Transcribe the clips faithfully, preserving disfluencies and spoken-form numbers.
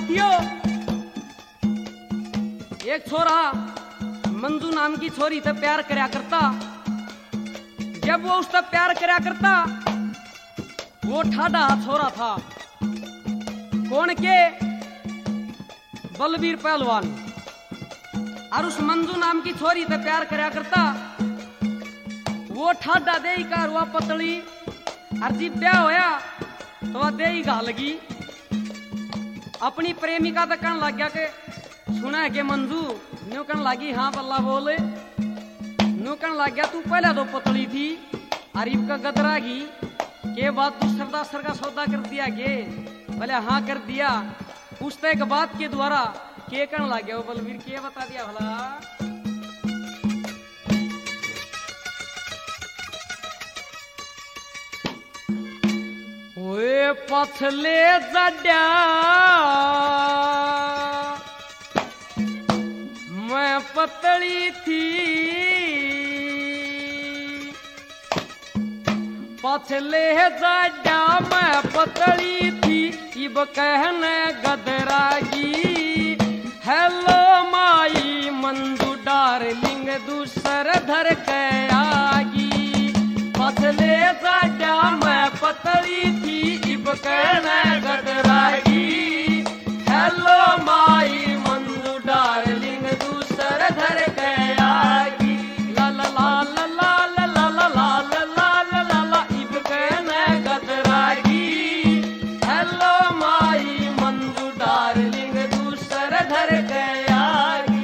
थियो। एक छोरा मंजू नाम की छोरी से प्यार करया करता। जब वो उससे प्यार करया करता, वो ठाडा छोरा था। कौन के? बलबीर पहलवान। और उस मंजू नाम की छोरी से प्यार करया करता। वो ठाडा दे का रुआ पतली। और जब ब्याह होया तो वह दे घा लगी। अपनी प्रेमिका तक कहने लग गया के सुना है के मंजू? न्यू कहने लगी हाँ बल्ला बोले। न्यू कहने लग गया तू पहले तो पतली थी, अरीब का गदरा की के बाद तू सरदासर का सौदा कर दिया के? बोले हाँ कर दिया। पूछते एक बात के द्वारा के कहने लग गया? वो बलबीर के बता दिया भला? ओए पछले जड्या मैं पतली थी, पछले जड्या मैं पतली थी, इब कहने गदरागी। हेलो माई मंजू डार्लिंग दूसर धर के आगी। पछले जड्या मैं पतली थी, इब कहने गदरागी। हेलो माई मंजू डार्लिंग दूसर धर के आगी। ला ला ला ला ला ला ला ला ला ला ला इब कहने गदरागी। हेलो माई मंजू डार्लिंग दूसर धर के आगी।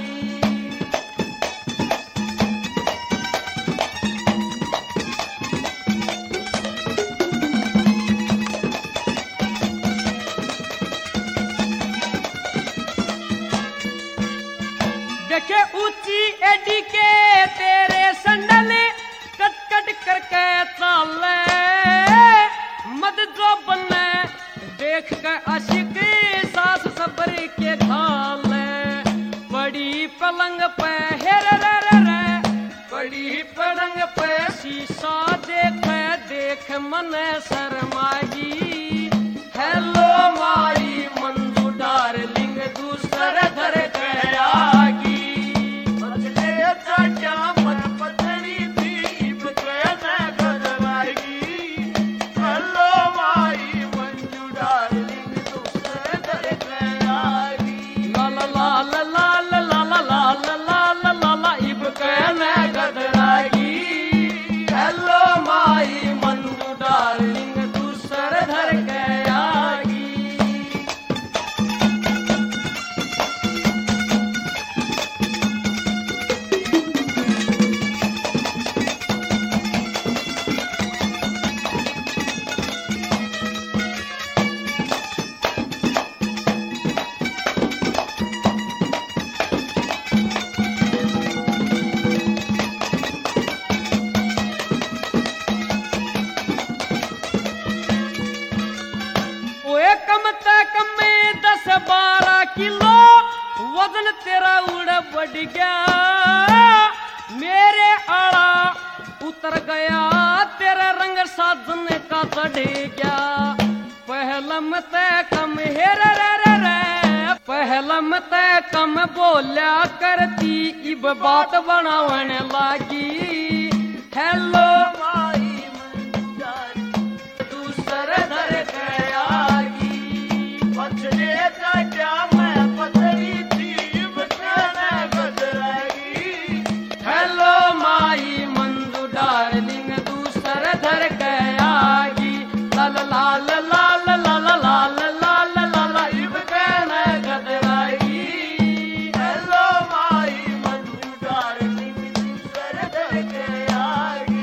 देखे ऊंची एडी के तेरे संडल कट कट करके चाले। मद जो बने देख के आशिक सास सबर के ढाले। बड़ी पलंग पे हेर रे रे रे, बड़ी पलंग पे शीशा देखे देख मन शर्मागी। हेलो माई मंजू डार्लिंग दूसर धर के आगी। वजन तेरा उड़ बढ़ गया, मेरे आड़ा उतर गया, तेरा रंग साजन का चढ़ गया। पहलम तय कम हेर रे रे रे, पहलम तय कम बोल्या करती, इब बात बनावन लागी। हेलो माई दूसर धर गयागी, पछले का मैं पतली थी, इब कहने बदलागी। हेलो माई मंजू डार्लिंग दूसर धर गयागी। लाल लाल लाल लाल लाल लाल लाल इब कहने गदरागी। हेलो माई मंजू डार्लिंग दूसर धर गयागी।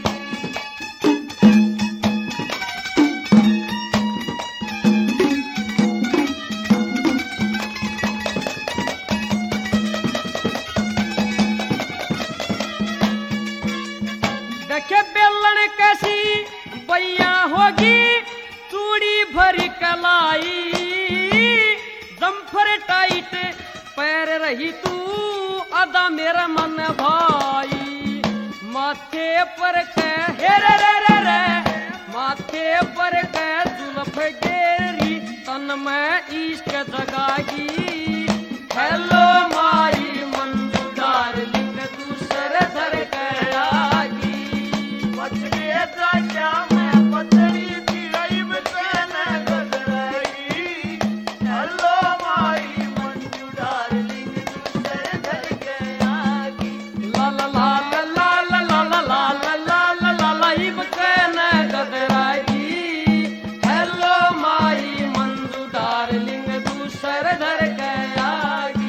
देखे बेलन कैसी बैया होगी, चूड़ी भरी कलाई, जम्फर टाइट पैर रही तू, अदा मेरा मन भाई। माथे पर के हेर रे रे रे, माथे पर के जुल्फ गेरी, तन में इश्क जगागी। हेलो माई मंजू डार्लिंग दूसरे धर गयागी। बच गए जा मैं पतली थी गईब कहने गजरागी। हेलो माई मंजू डार्लिंग दूसरे धर गयागी। ला ला ला ला ला ला ला ला ला ला ला ला ला इब कहने गजरागी। हेलो माई मंजू डार्लिंग दूसरे धर गयागी।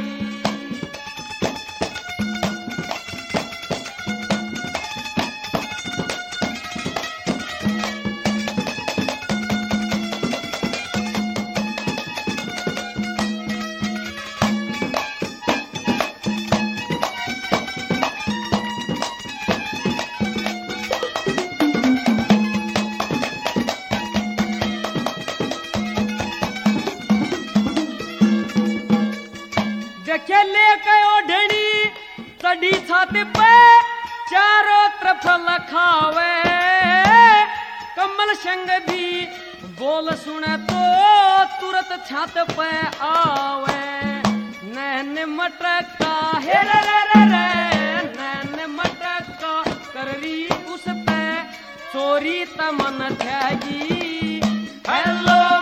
देखे ले गयो ढणी चढ़ी छाती पे चारों तरफ लखावे। कमल संग भी बोल सुने तो तुरंत छात पे आवे। नैन मटका हे रे रे रे रे नैन मटका कर रही उस पे चोरी तमन जागी। हेलो